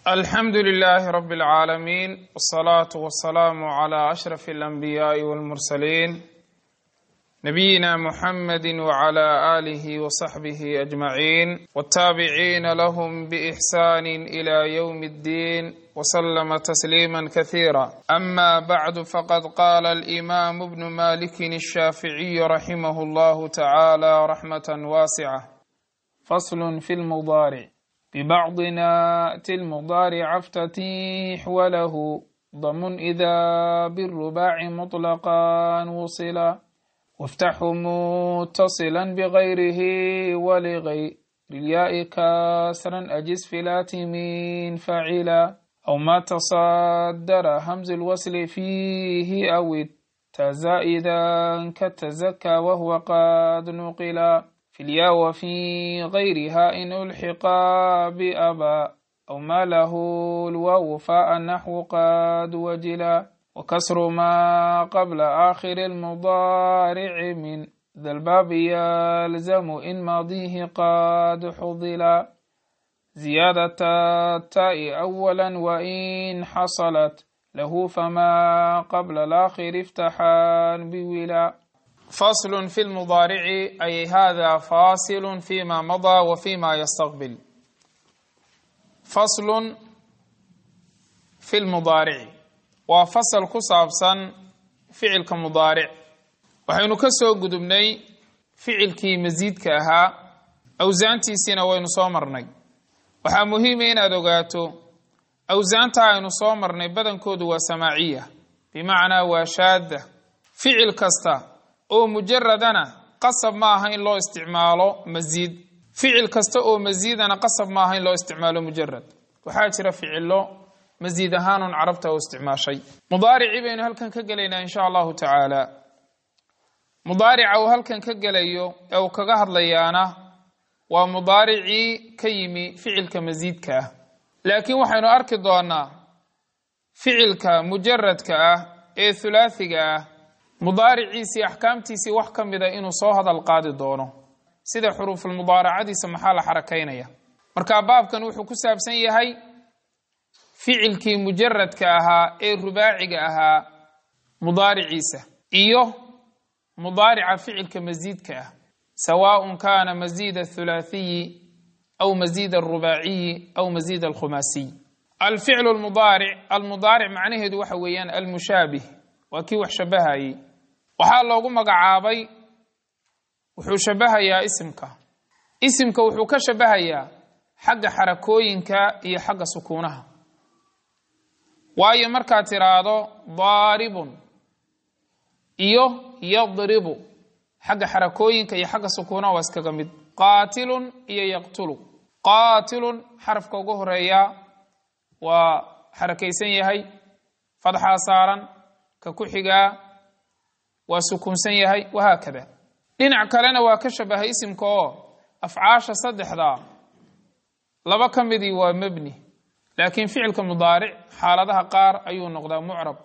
الحمد لله رب العالمين والصلاة والسلام على أشرف الأنبياء والمرسلين نبينا محمد وعلى آله وصحبه أجمعين والتابعين لهم بإحسان إلى يوم الدين وسلم تسليما كثيرا. أما بعد، فقد قال الإمام ابن مالك الشافعي رحمه الله تعالى رحمة واسعة: فصل في المضارع: ببعض نأتي المضارع افتتيح وله ضم إذا بالرباع مطلقا وصلا، وافتحه متصلا بغيره ولغير الياء كاسرا أجز في لاتمين فعلا، أو ما تصدر همز الوصل فيه أو التزائدا كالتزكى وهو قد نقلا، في الياء وفي غيرها إن ألحقا بأبا، أو ما له الواو فاء نحو قد وجلا، وكسر ما قبل آخر المضارع من ذا الباب يلزم إن ماضيه قد حضلا، زيادة التاء أولا وإن حصلت له فما قبل الآخر افتحان بولا. فصل في المضارع، أي هذا فاصل فيما مضى وفيما يستقبل. فصل في المضارع وفصل كصابصا فعل كمضارع. وحين كسو قدبني فعل كي مزيد كاها أوزانتي سينا وين صومرني، وحا مهمين أدوغاتو أوزانتا وين صومرني بدن كود وسماعية، بمعنى وشادة. فعل كستا oo mujaradana qasab ma aha in loo isticmaalo mazid, ficil kasta oo mazidana qasab ma aha in loo isticmaalo mujarad. waxaa jira ficilo mazid ahaan carabta oo isticmaashay. mudaarici baynu halkan ka galaynaa insha Allah taala. mudaarica oo halkan ka galayo oo kaga hadlayaana waa mudaarici ka yimi ficilka mazidka ah, laakiin waxaynu arki doonaa ficilka mujaradka ah ee thulaathiga ah mudaariciisi axkaamtiisi wax kamida inuu soo hadal qaadi doono, sida xuruuful mudaaracadiisa maxaa la xarakaynaya. marka baabkan wuxuu ku saabsan yahay ficilkii mujaradka ahaa ee rubaaciga ahaa mudaariciisa iyo mudaarica ficilka masiidka ah, sawaaء kaana masiid athulaathiyi aw masiid arubaaciyi aw masiid alkhumaasiy. alficlu almudaaric macnaheedu waxa weeyaan almushaabih, waa kii wax shabahayay. waxaa loogu magacaabay wuxuu shabahayaa isimka wuxuu ka shabahayaa xagga xarakooyinka iyo xagga sukuunaha. waayo markaad tiraahdo daaribun iyo yadribu, xagga xarakooyinka iyo xagga sukuunaha waa iskaga mid. qaatilun iyo yaqtulu, qaatilun xarafka ugu horeeya waa xarakaysan yahay, fadxaa saaran, ka ku xigaa waa sukuunsan yahay, wahaakada. dhinac kalena waa ka shabahay isimka oo afcaasha saddexda laba ka midii waa mabni, laakiin ficilka mudaaric xaaladaha qaar ayuu noqdaa mucrab.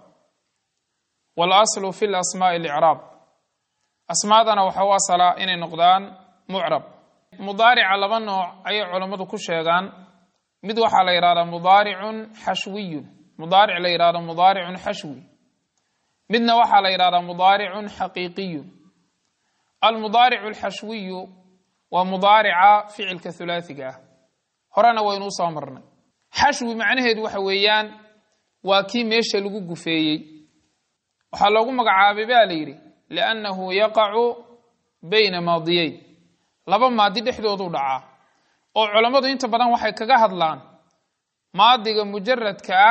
walaslu fi lasmaa'i alicraab, asmaadana waxa u asala inay noqdaan mucrab. mudaarica laba nooc ayay culammadu ku sheegaan. mid waxaa la yidhahdaa mudaaricun xashwiyun, mudaaric la yidhahdo mudaaricun xashwi. midna waxaa la yidhahdaa mudaaricun xaqiiqiyun. almudaaricu alxashwiyu waa mudaarica ficilka thulaathiga ah, horena waynu u soo marnay. xashwi macnaheedu waxa weeyaan waa kii meesha lagu gufeeyey. waxaa loogu magacaabay baa la yidhi liannahu yaqacu bayna maadiyeyn, laba maadi dhexdoodu dhacaa. oo culammadu inta badan waxay kaga hadlaan maadiga mujaradka ah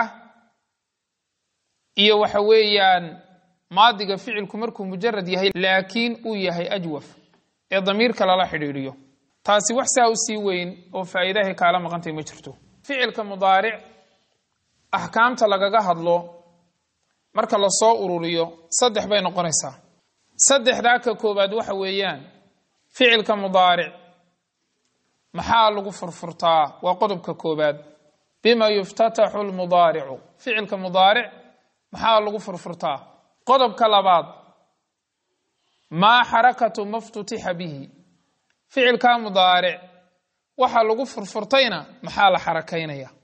iyo waxa weeyaan maadiga ficilku markuu mujarad yahay laakiin uu yahay ajwaf ee damiirka lala xidhiidhiyo. taasi wax saa u sii weyn oo faa'iidahay kaala maqantay ma jirto. ficilka mudaaric axkaamta lagaga hadlo marka la soo ururiyo saddex bay noqonaysaa. saddexdaa ka koobaad waxa weeyaan ficilka mudaaric maxaa lagu furfurtaa, waa qodobka koobaad. bima yuftataxu lmudaaricu, ficilka mudaaric maxaa lagu furfurtaa. qodobka labaad maa xarakatu maftutixa bihi, ficilka mudaaric waxa lagu furfurtayna maxaa la xarakaynaya.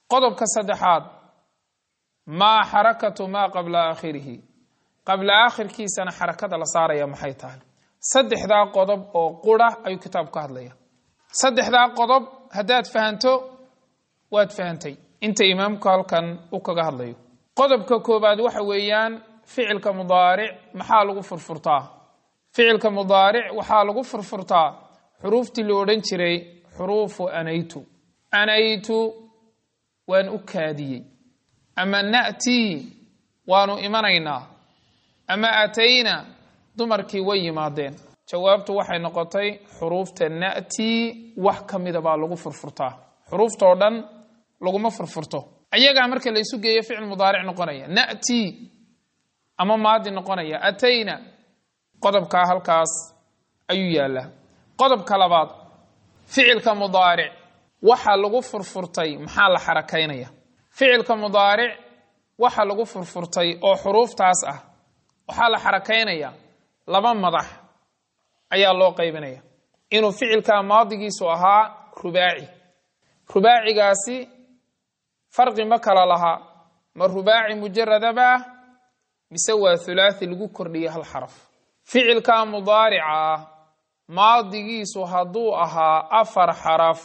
qodobka saddexaad maa xarakatu maa qabla aakhirihi qabla aakhirkiisana xarakada la saaraya maxay tahay saddexdaa qodob oo qura ayuu kitaabku ka hadlaya saddexdaa qodob haddaad fahanto waad fahantay inta imaamku halkan u kaga hadlayo qodobka koobaad waxa weeyaan ficilka mudaaric maxaa lagu furfurtaa ficilka mudaaric waxaa lagu furfurtaa xuruuftii la odhan jiray xuruufu anaytu waan u kaadiyey ama na'tii waanu imanaynaa ama atayna dumarkii way yimaadeen jawaabtu waxay noqotay xuruufta na'tii wax ka mida baa lagu furfurtaa xuruuftoo dhan laguma furfurto ayagaa marka la isu geeyo ficil mudaaric noqonaya na'tii ama maadi noqonaya atayna qodobkaa halkaas ayuu yaallaa qodobka labaad ficilka mudaaric waxa lagu furfurtay maxaa la xarakaynaya ficilka mudaaric waxa lagu furfurtay oo xuruuftaas ah waxaa la xarakaynaya laba madax ayaa loo qaybinaya inuu ficilka maadigiisu ahaa rubaacigaasi farqi ma kala laha ma rubaaci mujaradaba mise waa thulaathi lagu kordhiyay hal xaraf ficilka mudaarica ah maadigiisu hadduu ahaa 4 xaraf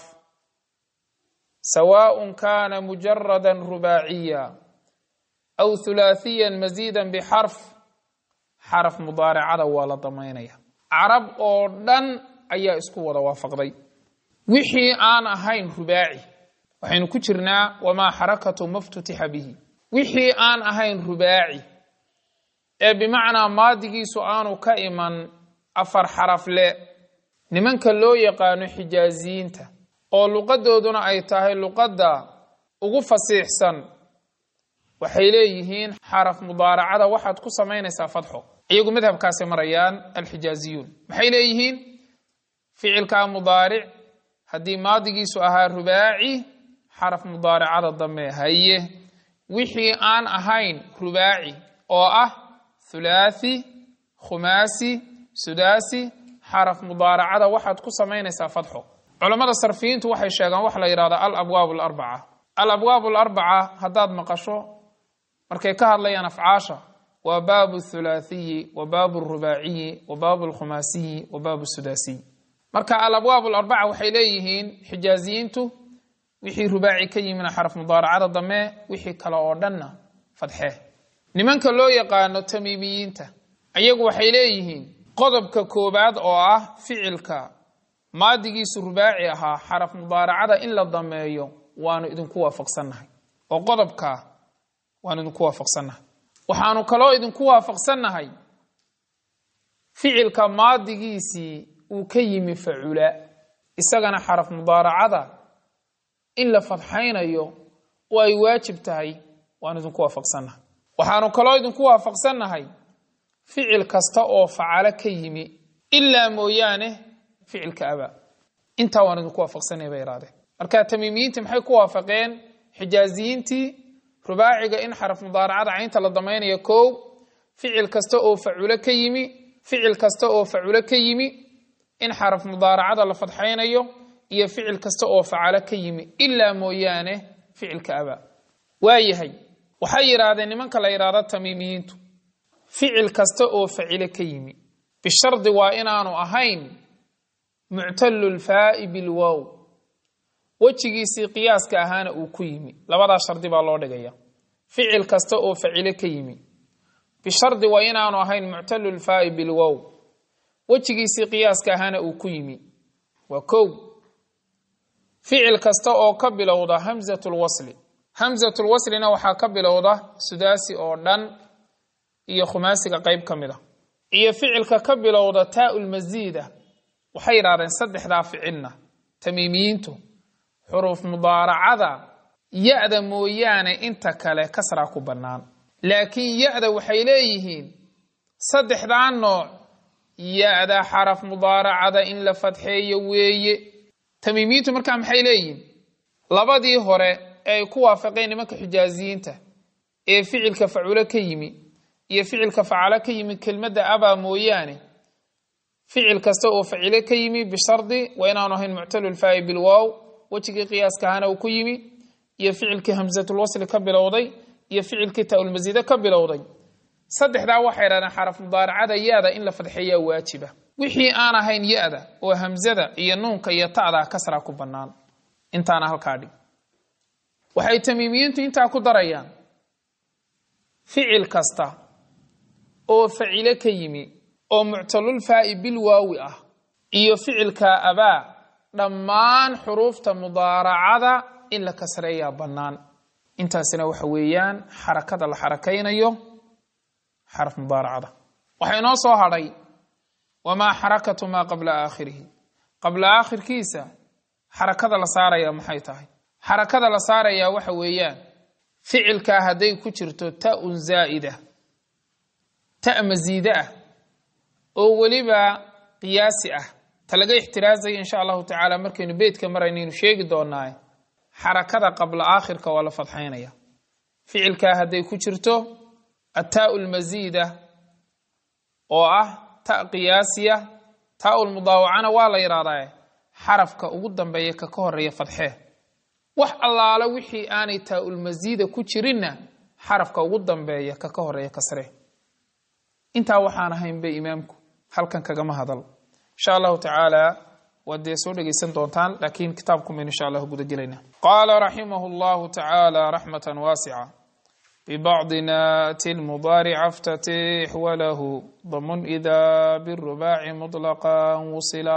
sawaaء kaana mujaradan rubaaciya aw thulaathiyan maziidan bixarf xaraf mudaaracada waa la damaynaya carab oo dhan ayaa isku wada waafaqday wixii aan ahayn rubaaci waxaynu ku jirnaa wamaa xarakatu maftutixa bihi wixii aan ahayn rubaaci ee bimacnaa maadigiisu aanu ka iman 4 xaraf le nimanka loo yaqaano xijaaziyiinta oo luqadooduna ay tahay luqadda ugu fasiixsan waxay leeyihiin xaraf mudaaracada waxaad ku samaynaysaa fadxo iyagu madhabkaasi marayaan alxijaaziyuun maxay leeyihiin ficilka mudaaric haddii maadigiisu ahaa rubaaci xaraf mudaaracada dambe haye wixii aan ahayn rubaaci oo ah thulaathi khumaasi sudaasi xaraf mudaaracada waxaad ku samaynaysaa fadxo culamada sarfiyiintu waxay sheegaan wax la yiraahdo al-abwaab al-arba'a al-abwaab al-arba'a haddaad maqasho markay ka hadlayaan afcaasha waa baabu thulaathiyi wa baabu rubaaciyi wa baabu khumaasiyi wa baabu sudaasiyi marka al-abwaab al-arba'a waxay leeyihiin xijaaziyiintu wixii rubaaci ka yimina xaraf mudaaracada dambe wixii kale oo dhanna fadxe nimanka loo yaqaano tamiimiyiinta ayagu waxay leeyihiin qodobka koobaad oo ah ficilka maadigiisu rubaaci ahaa xaraf mudaaracada in la dameeyo waanu idinku waafaqsannahay oo qodobka waanu idinku waafaqsannahay waxaanu kaloo idinku waafaqsannahay ficilka maadigiisii uu ka yimi facula isagana xaraf mudaaracada in la fadxaynayo oo ay waajib tahay waanu idinku waafaqsannahay waxaanu kaloo idinku waafaqsannahay ficil kasta oo facala ka yimi ilaa mooyaane ficilka aba intaa waan idinku waafaqsanay bay yiraahdeen marka tamiimiyiinta maxay ku waafaqeen xijaaziyiintii rubaaciga in xaraf mudaaracada caynta la damaynayo koow ficil kasta oo facula ka yimi ficil kasta oo facula ka yimi in xaraf mudaaracada la fadxaynayo iyo ficil kasta oo facala ka yimi ilaa mooyaane ficilka aba waayahay waxay yiraahdeen nimanka la yiraahdo tamiimiyiintu ficil kasta oo facila ka yimi bishardi waa inaanu ahayn muctalu lfaa'i bilwow wejigiisii qiyaaska ahaana uu ku yimi labadaa shardi baa loo dhigaya ficil kasta oo facile ka yimi bishardi waa inaanu ahayn muctalu lfaa'i bilwow wejigiisii qiyaaska ahaana uu ku yimi waa kow ficil kasta oo ka bilowda hamzatulwasli hamzatulwaslina waxaa ka bilowda sudaasi oo dhan iyo khumaasiga qayb ka mid a iyo ficilka ka bilowda taa'ulmasiida waxay yidhahdeen saddexdaa ficilna tamiimiyiintu xuruuf mudaaracada ya-da mooyaane inta kale kasraa ku bannaan laakiin ya-da waxay leeyihiin saddexdaa nooc ya-da xaraf mudaaracada in la fadxeeyo weeye tamiimiyiintu markaa maxay leeyihiin labadii hore ee ay ku waafaqeen nimanka xijaaziyiinta ee ficilka facula ka yimi iyo ficilka facala ka yimi kelmadda abaa mooyaane ficil kasta oo facile ka yimi bishardi waa inaanu ahayn muctalu lfaa'i bilwow wejigii qiyaaska ahana uu ku yimi iyo ficilkii hamzatul wasli ka bilowday iyo ficilkii taa'ul masiida ka bilowday saddexdaa waxay yidhahdeen xaraf mudaaracada ya-da in la fadxiyaa waajiba wixii aan ahayn ya-da oo hamzada iyo nuunka iyo ta'da kasraa ku bannaan intaana halkaa dhig waxay tamiimiyiintu intaa ku darayaan ficil kasta oo facile ka yimi oo muctalul faa'i bil waawi ah iyo ficilka abaa dhammaan xuruufta mudaaracada in la kasreeyaa bannaan intaasina waxa weeyaan xarakada la xarakaynayo xaraf mudaaracada waxaa inoo soo hadhay wamaa xarakatu maa qabla aakhirihi qabla aakhirkiisa xarakada la saarayaa maxay tahay xarakada la saarayaa waxa weeyaan ficilkaa hadday ku jirto ta'un zaa'ida ta' masiide ah oo weliba qiyaasi ah ta laga ixtiraazaya insha allahu tacaala markaynu beydka maraynaynu sheegi doonaaye xarakada qabla aakhirka waa la fadxaynaya ficilkaa hadday ku jirto attaa'u lmasiida oo ah ta' qiyaasiya taa'u lmudaawacana waa la yidhahdaa xarafka ugu dambeeya ka horeeya fadxee wax allaala wixii aanay taa'ul masiida ku jirinna xarafka ugu dambeeya ka horeeya kasre intaa waxaan ahayn bay imaamku halkan kagama hadal insha allahu tacaala waad dee soo dhegaysan doontaan laakiin kitaabku maynu insha allah guda gelayna qaala raximahu llahu tacaala raxmatan waasica ببعض نات المضارع افتتح وله ضم إذا بالرباع مطلقا وصلا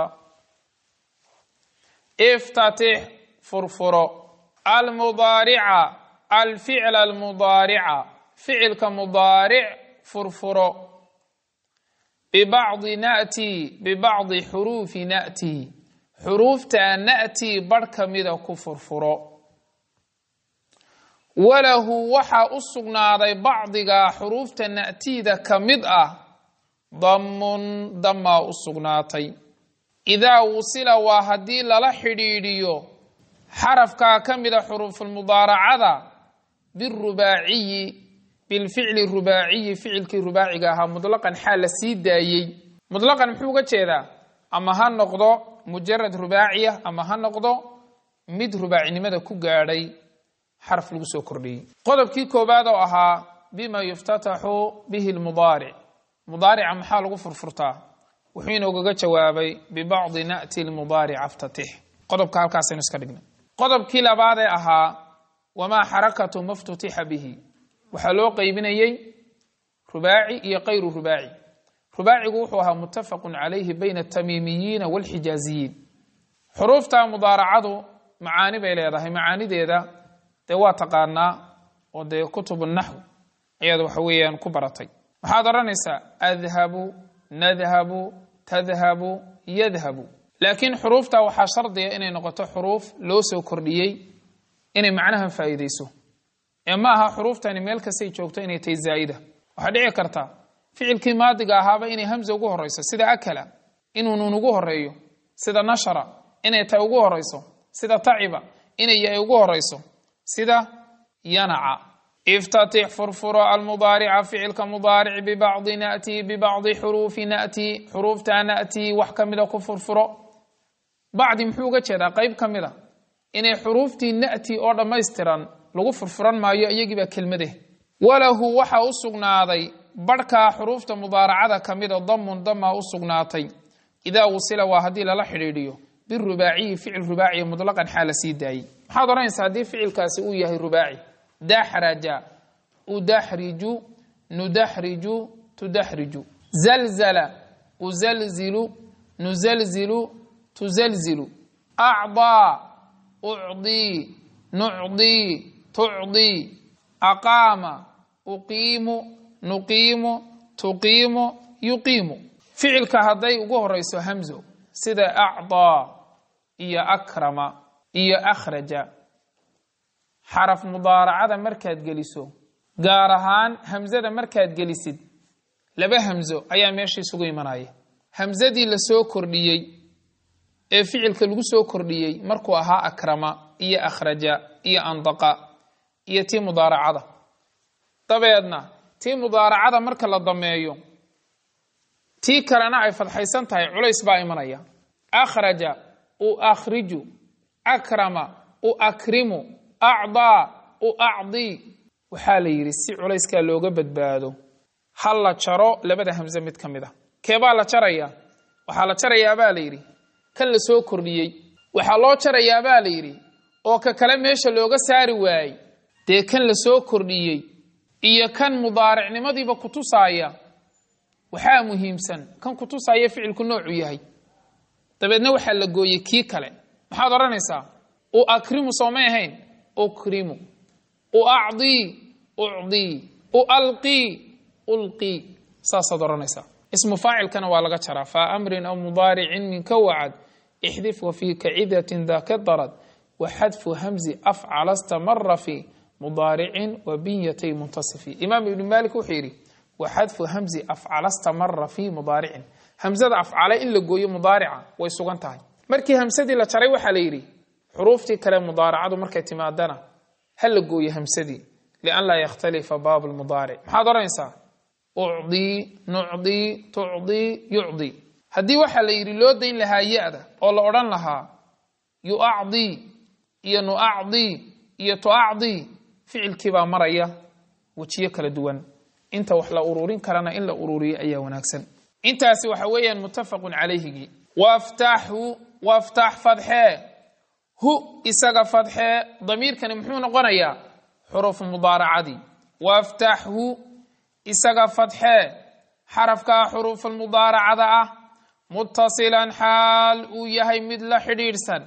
افتتح فرفر المضارع الفعل المضارع فعل كمضارع فرفر ببعض نأتي ببعض حروف نأتي حروف نأتي برك مذا كفرفر وله وحا أصغناضي بعضها حروف نأتيذا كمدأ ضم أصغناطي إذا وصل وهدي للحديديو حرف كمدأ حروف المضارعة بالرباعي بالفعل الرباعي فعل كرباعي مطلقا حال سيدايي مطلقا محوقة كذا أما هالنقضة مجرد رباعية أما هالنقضة مد رباعي لماذا كوغاري حرف لو سو كردي قodobkii koobaad oo ahaa bima yuftatahu bihi almudaari mudaari'a maxaa lagu furfurtaa wuxuu inooga jawaabay bibacdi na'ti almudaari aftatih qodobka halkaas aynu iska dhignay qodobkii labaad ee ahaa wama harakatu maftutiha bihi waxa loo qaybinayay rubaaci iyo qayru rubaaci rubaacigu wuxuu ahaa muttafaqun calayhi bayna at-tamimiyiin wal hijaziyiin xurufta mudaaracadu macaani bay leedahay macaanideeda dee waa taqaanaa oo dee kutubu naxw ayaad waxa weeyaan ku baratay waxaad oranaysaa adhabu nadhabu tadhabu yadhabu laakiin xuruufta waxaa shardiya inay noqoto xuruuf loo soo kordhiyey inay macnahan faa'iideyso ee ma aha xuruuftani meel kastay joogto inay tahay zaa'ida waxaa dhici karta ficilkii maadiga ahaaba inay hamza ugu horeyso sida akala inuu nuun ugu horeeyo sida nashara inay ta ugu horeyso sida taciba inay yahay ugu horeyso سدا ينع افتتح فرفر المضارع فعل كمضارع ببعض نأتي ببعض حروف نأتي حروف نأتي وحكمل كفرفر بعد محوقة كذا قيب كملة إن حروف نأتي أو ما يسترن لو فرفران ما يجيب كلمة ده وله وحى أصغناطي بركة حروف مضارعة كملة ضم أصغناطي إذا وصل وهدي للحريريو بالرباعي فعل رباعي مطلقا حال سيداي حاضرين سادي فعل كاسي يهي رباعي دحرج ودحرج ندحرج تدحرج زلزل أزلزل نزلزل تزلزل أعضى أعضي نعضي تعضي أقام أقيم نقيم تقيم يقيم فعل كهذي وجه رئيس همزه سيدا أعضى إيا أكرم إيا أخرج حرف مضارعة مركز جلسو قارهان همزة مركز جلسد لبه همزو أيا ماشي سوقي مناي همزة دي لسو كرديي فعل كلو سو كرديي مركو أها أكرم إيا أخرج إيا أنطق إيا تي مضارعة طبيعنا تي مضارعة مركز للضميو تي كرنا أي فتحيسان تاي عليس باي منايا أخرج أخرج أكرم أكرم acdaa uacdi waxaa la yidhi si culayskaa looga badbaado ha la jaro labada hamse mid ka mid a keebaa la jaraya waxaa la jarayaabaa la yidhi kan la soo kordhiyey waxaa loo jarayaabaa la yidhi oo ka kale meesha looga saari waayey dee kan la soo kordhiyey iyo kan mudaaricnimadiiba kutusaaya waxaa muhiimsan kan kutusaaya ficilku noocu yahay dabeedna waxaa la gooyey kii kale maxaad odhanaysaa uakrimu soomay ahayn ukrimu uacdii ucdii ualqii ulqii saasaad odhanaysaa ismu faacilkana waa laga jaraa faa amrin aw mudaaricin minka wacad ixdif wa fii kacidatin daka darad waxadfu hamzi afcala stamara fi mudaaricin wa binyatay muntasifi imaam ibni maalik wuxuu yidhi waxadfu hamzi afcala stamara fi mudaaricin hamzada afcale in la gooyo mudaarica way sugan tahay markii hamsadii la jaray waxaa la yidhi xuruuftii kale mudaaracadu markay timaadana ha la gooyo hamsadii lian laa yakhtalifa baabu lmudaaric maxaad odhanaysaa ucdii nucdii tucdii yucdii haddii waxaa la yidhi loo dayn lahaa ya-da oo la odhan lahaa yuacdii iyo nuacdii iyo tuacdii ficilkii baa maraya wejiyo kala duwan inta wax la ururin karana in la ururiyo ayaa wanaagsan intaasi waxa weeyaan muttafaqun calayhigii waftax fadxee hu isaga fadxee damiirkani muxuu noqonayaa xurufu mudaaracadii waftaxhu isaga fadxee xarafkaa xuruufulmudaaracada ah muttasilan xaal uu yahay mid la xidhiidhsan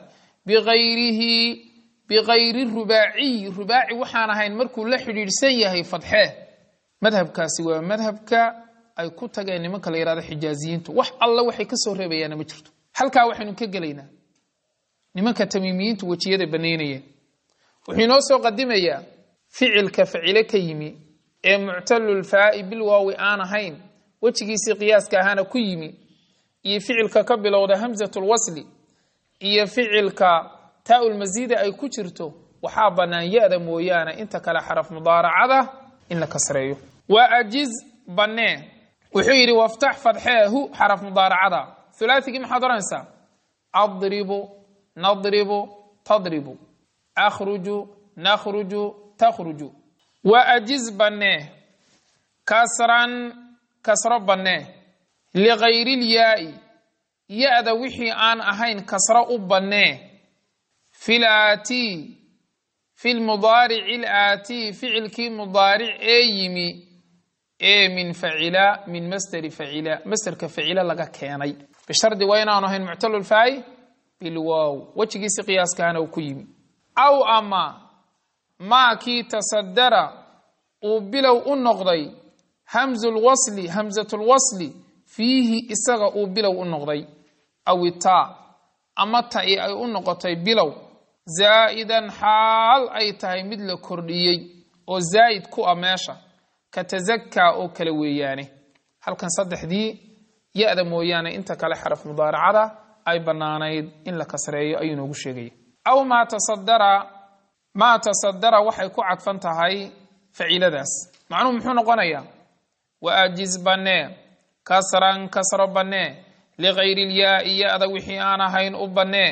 bikayri rubaaciyi rubaaci waxaan ahayn markuu la xidhiidhsan yahay fadxee madhabkaasi waa madhabka ay ku tageen nimanka la yidhahdo xijaaziyiintu wax alla waxay ka soo reebayaana ma jirto halkaa waxaynu ka gelaynaa nimanka tamiimiyiintu wejiyada banaynayeen wuxuu inoo soo qadimayaa ficilka facile ka yimi ee muctalulfaa'i bilwaawi aan ahayn wejigiisii qiyaaska ahaana ku yimi iyo ficilka ka bilowda hamzatulwasli iyo ficilka taa-ulmasiida ay ku jirto waxaa bannaan ya-da mooyaane inta kale xaraf mudaaracada in la kasreeyo waa ajiz bannee wuxuu yidhi waftax fadxeehu xaraf mudaaracada hulaathigii maxaad odhanaysaa adribu nadribu tadribu akhruju nakhruju takhruju wa ajiz bannee kasran kasro bannee ligayri lyaai ya-da wixii aan ahayn kasro u bannee fi laatii fi lmudaarici alaatii ficilkii mudaaric ee yimi ee min facila min masderi facila masderka facila laga keenay bishardi waa inaanu ahayn muctalulfaa'i bilwaaw wejigiisi qiyaaskaana uu ku yimi aw ama maakii tasadara uu bilow u noqday hamzatulwasli fiihi isaga uu bilow u noqday aw itaa ama ta'i ay u noqotay bilow zaa'idan xaal ay tahay mid la kordhiyey oo zaa'id ku a meesha ka tasakaa oo kale weeyaane halkan saddexdii ya-da mooyaane inta kale xaraf mudaaracada ay bannaanayd in la kasreeyo ayuu noogu sheegaya aw maa tasadara waxay ku cadfan tahay faciladaas macnuhu muxuu noqonayaa wa ajiz bannee kasran kasro bannee ligayri lyaai ya-da wixii aan ahayn u bannee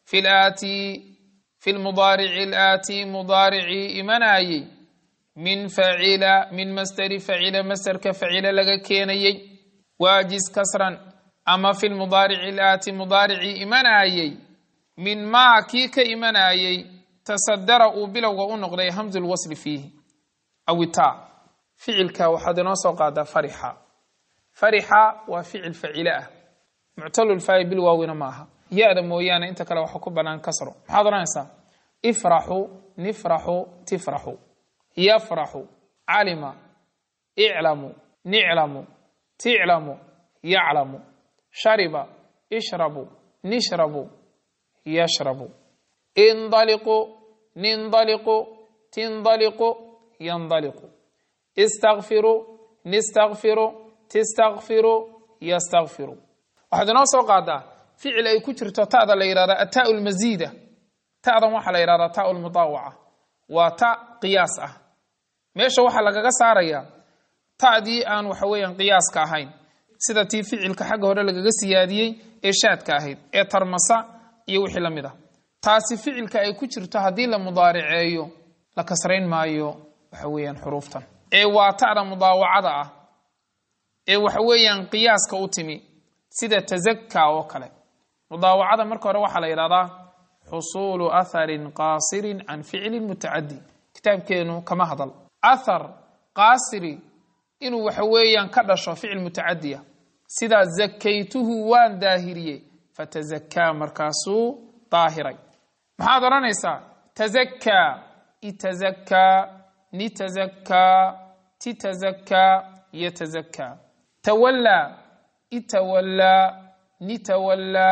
fi lmudaarici alaatii mudaaricii imanaayey min facila min masderi facila masderka facila laga keenayey waajiz kasran ama fi lmudaarici alaati mudaaricii imanaayey min maa kii ka imanaayey tasadara uu bilowga u noqday hamzulwasli fiihi aw itaa ficilka waxaad inoo soo qaadaa farixa waa ficil facile ah muctalulfaa'i bilwaawina ma aha ya-da mooyaane inta kale waxa ku bannaan kasro maxaad odhanaysaa ifraxu nifraxu tifraxu yafraxu calima iclamu niclamu ticlamu yaclamu shariba ishrabu nishrabu yashrabu indaliqu nindaliqu tindaliqu yandaliqu istakfiru nistakfiru tistakfiru yastakfiru waxaad inoo soo qaadaa ficil ay ku jirto ta'da la yidhahda ataa lmasiida ta'dan waxaa la yidhahdaa taa lmudaawaca waa ta qiyaas ah meesha waxaa lagaga saarayaa ta'dii aan waxa weeyaan qiyaaska ahayn sida tii ficilka xagga hore lagaga siyaadiyey ee shaadka ahayd ee tarmasa iyo wixii la mid ah taasi ficilka ay ku jirto haddii la mudaariceeyo la kasrayn maayo waxa weeyaan xuruuftan ee waa ta'da mudaawacada ah ee waxa weeyaan qiyaaska u timi sida tazakka oo kale mudaawacada marka hore waxa la yiraahdaa حصول أثر قاصر عن فعل متعدي كتاب كينو كما هضل أثر قاصري إنو وحويا كدش فعل متعدية سيدا زكيته وان داهرية فتزكى مركاسو طاهري محاضرة نيسا تزكى اتزكى نتزكى تتزكى يتزكى تولى اتولى نتولى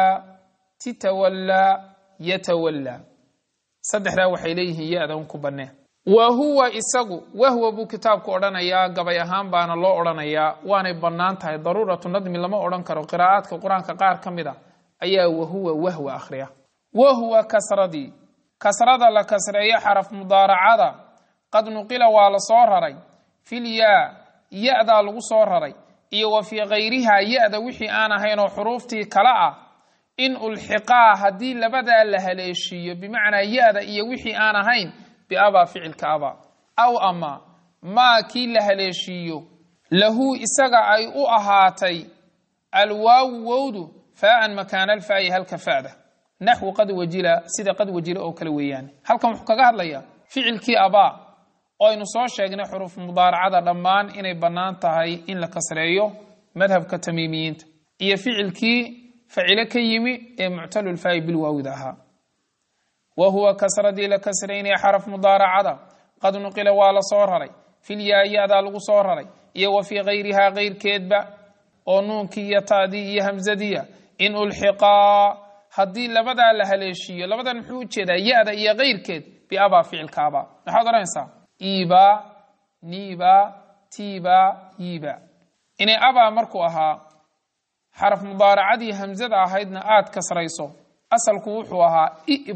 تتولى يتولى صدحدا waxay leeyihiin yaadaan ku banee wahuwa isagu wahwa bu kitaabku oranaya gabay ahaan baana loo oranaya waanay banaan tahay daruuratu nadmi lama oran karo qiraa'aadka quraanka qaar kamida ayaa wahuwa wahwa akhriya wahuwa kasrada la kasreeyo xaraf mudaaracada qad nuqila waa la soo raray fil yaada lagu soo raray iyo wa fi ghayriha yaada wixii aan ahayn oo xuruuftii kala ah in ulxiqaa haddii labadaa la haleeshiiyo bimacnaa yaada iyo wixii aan ahayn biabaa ficilka aba aw ama maa kii la haleeshiiyo lahu isaga ay u ahaatay alwaawu wowdu faa'an makaana alfaa'i halka fa'da naxwu qad wajila sida qad wajila oo kale weeyaan halkan wuxuu kaga hadlayaa ficilkii abaa oo aynu soo sheegnay xuruuf mudaaracada dhammaan inay bannaan tahay in la kasreeyo madhabka tamiimiyiinta iyo ficilkii فعل كيمي معتل الفاء بالواو ذاها وهو كسردي لكسرين حرف مضارعة قد نقل والا صورهري في الياء ذا لغو صورهري وفي غيرها غير كيدبا ونون كي تادي همزدية إن الحقا هدي لبدا لهليشية لبدا نحوج كذا يا ذا يا غير كيد بأبا فعل كابا نحضر إنسا إيبا نيبا تيبا ييبا إن أبا مركوها حرف مضارعدي همزة هيدنا آد كسريسو أصل كوحوها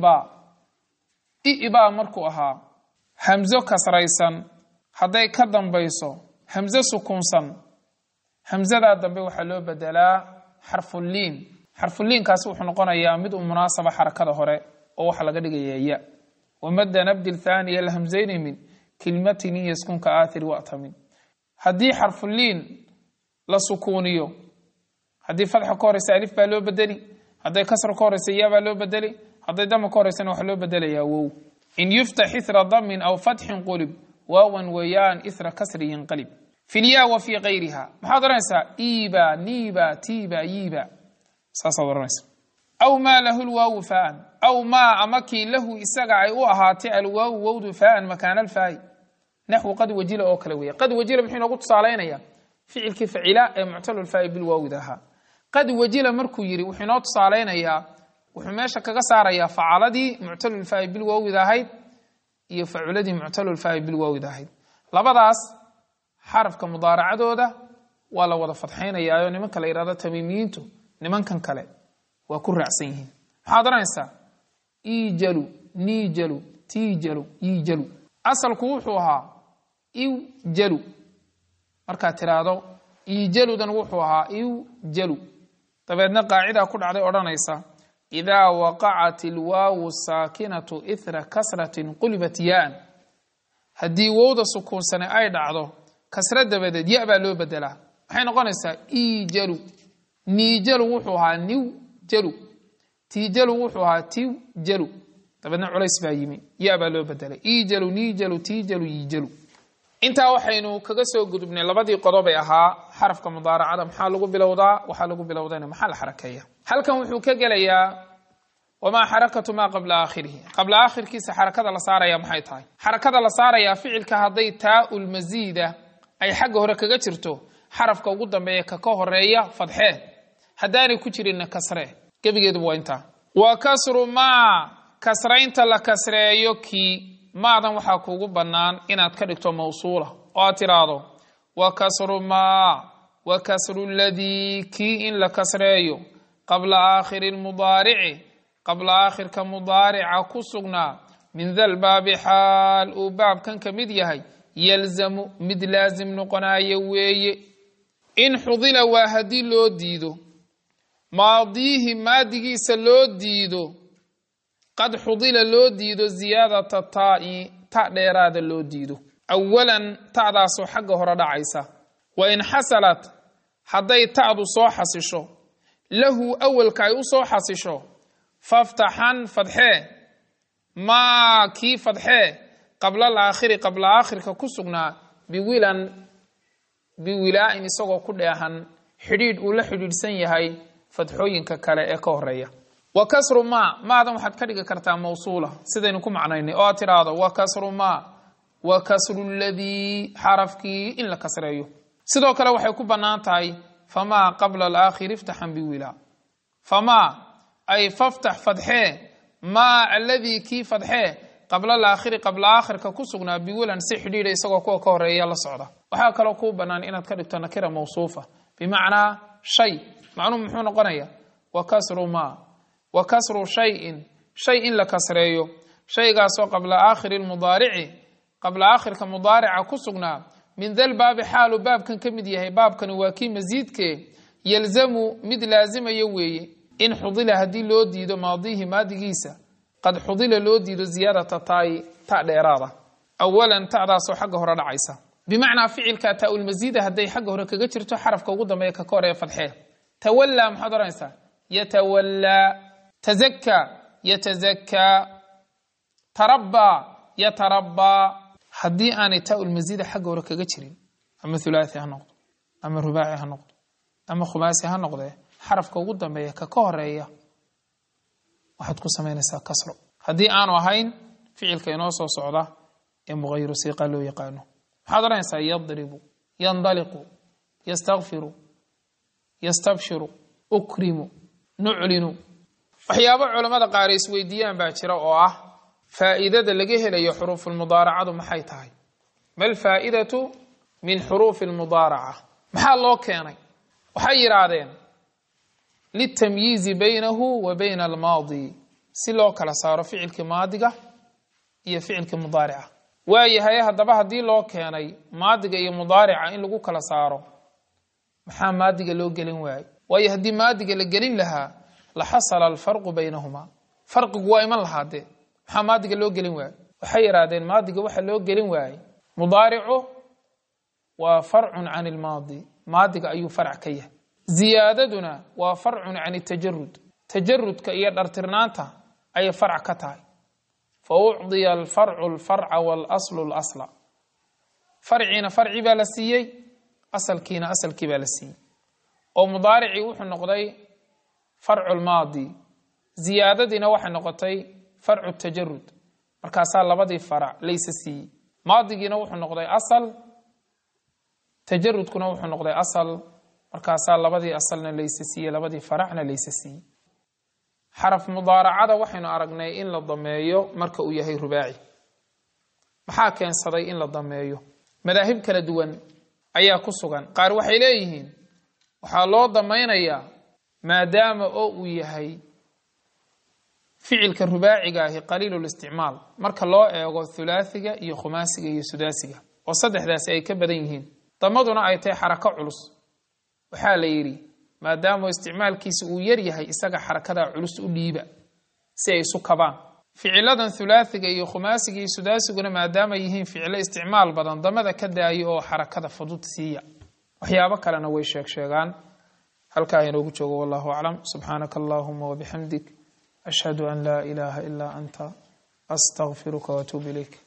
إئبا مركوها همزة كسريسا هذا كدن بيسو همزة سكونسا همزة دبي وحلو بدلا حرف اللين كاسوح نقونا يا مد مناسبة حركة هوري أو حلقة يا ومد نبدل ثاني الهمزين من كلمة يسكن كآثر وقت من هدي حرف اللين لسكونيو هدي فتح كورس ألف بالو بدلي هدي كسر كورس يا بالو بدلي هدي دم كورس وحلو بدلي يا وو إن يفتح إثر ضم أو فتح قلب واو ويان إثر كسر ينقلب في الياء وفي غيرها محاضرة نساء إيبا نيبا تيبا ييبا سأصور نساء أو ما له الواو فاء أو ما أمكي له إساقع أهاتي الواو وود فاء مكان الفاء نحو قد وجل أو كلوية قد وجل بحين قلت صالين فعل كفعلاء معتل الفاء بالواو ذاها قد وجل مركو يري وحينات صالين يا وحماشة كغسار يا فعلدي معتل الفاء بالواو ذاهيد يفعلدي معتل الفاء بالواو ذاهيد لبداس حرف كمضارع دوده ولا وضع فتحين يا نمن كلا إرادة تميمينتو نمن كان كلا وكل رأسيهم حاضرين سا إيجلو نيجلو تيجلو يجلو أصل كوحوها إيو جلو مركا ترادو إيجلو دان وحوها إيو جلو طبعا قاعدة كل عدي أرانيسا إذا وقعت الواو الساكنة إثر كسرة قلبت يان هدي ووضع سكون سنة أي دعضو كسرة دبدد يأبى لو بدلا حين قانيسا إيجلو نيجلو وحوها نيو جلو تيجلو وحوها تيو جلو طبعا عليس بايمي يأبى لو بدلا إيجلو نيجلو تيجلو يجلو intaa waxaynu kaga soo gudubnay labadii qodob ee ahaa xarafka mudaaracada maxaa lagu bilowdaa waxa lagu bilowdayna maxaa la xarakeeyaa halkan wuxuu ka gelayaa wama xarakatu ma qabla aakhirkiisa xarakada la saaraya maxay tahay xarakada la saaraya ficilka haday taa'ul mazida ay xagga hore kaga jirto xarafka ugu dambeeya ka horeeya fadxe hadaanay ku jirin kasre gabigeedu waa inta wa kasru ma kasraynta la kasreeyo ki maadan waxaa kuugu bannaan inaad ka dhigto mawsuula oo aad tiraahdo wa kasru maa wa kasru ladii kii in la kasreeyo qabla aakhiri lmudaarici qabla aakhirka mudaarica ku sugnaa min dal baabi xaal uu baabkan ka mid yahay yalzamu mid laazim noqonaayo weeye in xudila waa haddii loo diido maadiihi maadigiisa loo diido qad xudila loo diido ziyaadata taa'i ta dheeraada loo diido awalan ta'daasoo xagga hore dhacaysa wa in xasalat hadday ta'du soo xasisho lahu awalka ay u soo xasisho faftaxan fadxee maa kii fadxee qabla alaakhiri qabla aakhirka ku sugnaa biwilaa'in isagoo ku dheehan xidhiidh uu la xidhiidhsan yahay fadxooyinka kale ee ka horeeya wa kasru maadan waxaad ka dhigi kartaa mawsuula sidaynu ku macnaynay oo aad tidhaahdo wa kasru wa kasru ladii xarafkii in la kasreeyo sidoo kale waxay ku bannaan tahay famaa qabla alaakhiri iftaxan biwilaa famaa ay faftax fadxee maa aladii kii fadxee qabla alaakhiri qabla aakhirka ku sugnaa biwilan si xidhiidha isagoo kuwa ka horeeya la socda waxaa kaloo kuu bannaan inaad ka dhigto nakira mawsuufa bimacnaa shay macnuhu muxuu noqonaya wa kasru shayin shay in la kasreeyo shaygaasoo qabla aakhiri lmudaarici qabla aakhirka mudaarica ku sugnaa min dal baabi xaalu baabkan ka mid yahay baabkani waa kii masiidkee yalzamu mid laazimaya weeye in xudila haddii loo diido maadiihi maadigiisa qad xudila loo diido ziyaadata taa'i ta dheeraada awalan ta'daasoo xagga hore dhacaysa bimacnaa ficilka taa'ulmasiida hadday xagga hore kaga jirto xarafka ugu dambeeya ka hor ee fadxee tawallaa maxaad oranaysaa yatawallaa tazakkaa yatazakkaa tarabbaa yatarabbaa haddii aanay taa'ulmasiida xagga hore kaga jirin ama hulaathi ha noqdo ama rubaaci ha noqdo ama khumaasi ha noqdee xarafka ugu dambeeya ka horeeya waxaad ku samaynaysaa kasro haddii aanu ahayn ficilka inoo soo socda ee mughayru siiqa loo yaqaano maxaad oranaysaa yadribu yandaliqu yastakfiru yastabshiru ukrimu nuclinu waxyaabo culammada qaar isweydiiyaan baa jira oo ah faa'iidada laga helayo xuruufulmudaaracadu maxay tahay mal faa'idatu min xuruufi almudaaraca maxaa loo keenay waxay yidhaahdeen litamyiizi baynahu wa bayna almaadi si loo kala saaro ficilkii maadiga iyo ficilkii mudaarica waayahay haddaba haddii loo keenay maadiga iyo mudaarica in lagu kala saaro maxaa maadiga loo gelin waayey waayo haddii maadiga la gelin lahaa la xasala alfarqu baynahumaa farqigu waa iman lahaa dee maxaa maadiga loo gelin waayey waxay yidhaahdeen maadiga waxa loo gelin waayey mudaaricu waa farcun can ilmaadi maadiga ayuu farc ka yahay ziyaadaduna waa farcun can tajarud tajarudka iyo dhartirnaanta ayay farc ka tahay fa ucdiya alfarcu alfarca waalaslu alasla farciina farci baa la siiyey asalkiina asalkii baa la siiyey oo mudaaricii wuxuu noqday farcu lmaadi ziyaadadiina waxay noqotay farcu tajarud markaasaa labadii farac laysa siiyey maadigiina wuxuu noqday asal tajarudkuna wuxuu noqday asal markaasaa labadii asalna laysa siiyey labadii faracna laysa siiyey xaraf mudaaracada waxaynu aragnay in la dameeyo marka uu yahay rubaaci maxaa keensaday in la dameeyo madaahib kala duwan ayaa ku sugan qaar waxay leeyihiin waxaa loo damaynayaa maadaama oo uu yahay ficilka rubaaciga ahi qaliilul isticmaal marka loo eego thulaathiga iyo khumaasiga iyo sudaasiga oo saddexdaasi ay ka badan yihiin damaduna ay tahay xarako culus waxaa la yidhi maadaama isticmaalkiisa uu yar yahay isaga xarakadaa culus u dhiiba si ay isu kabaan ficiladan thulaathiga iyo khumaasiga iyo sudaasiguna maadaama yihiin ficilo isticmaal badan damada ka daayo oo xarakada fudud siiya waxyaabo kalena way sheegaan halkaa inoogu joogo wallahu aclam subxaanaka allahuma wabixamdik ashhadu an laa ilaaha ilaa anta astaqfiruka waatuubu ilayk